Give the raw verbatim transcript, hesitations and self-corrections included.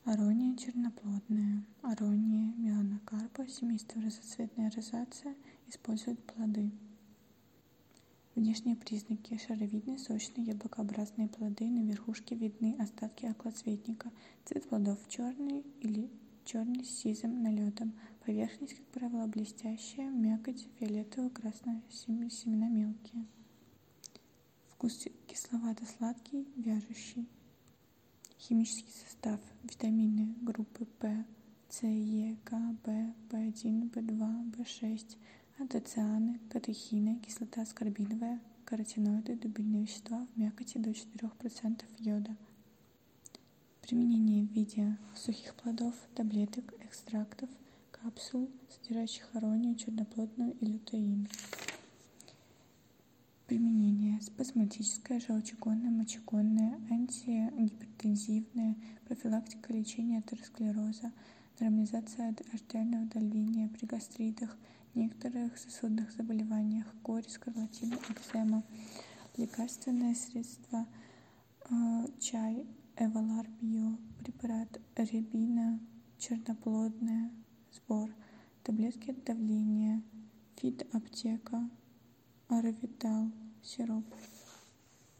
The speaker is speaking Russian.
Арония черноплодная. Арония меланокарпа, семейство разноцветная розация, используют плоды. Внешние признаки. Шаровидные, сочные, яблокообразные плоды. На верхушке видны остатки околоцветника. Цвет плодов черный или черный с сизым налетом. Поверхность, как правило, блестящая, мякоть фиолетово-красная, семена мелкие. Вкус кисловато-сладкий, вяжущий. Химический состав. Витамины группы П, С, Е, К, В, В один, В два, В шесть, антоцианы, катехины, кислота аскорбиновая, каротиноиды, дубильные вещества в мякоти до четырёх процентов йода. Применение в виде сухих плодов, таблеток, экстрактов, капсул, содержащих аронию черноплодную и лютеин. Применение: спазматическое, желчегонное, мочегонное, антигипертензивное, профилактика лечения атеросклероза, нормализация артериального давления при гастритах, некоторых сосудных заболеваниях, кори, скарлатина, экзема. Лекарственное средство: чай Эвалар Био, препарат рябина черноплодная, сбор, таблетки от давления, фит аптека, Аровитал, сироп.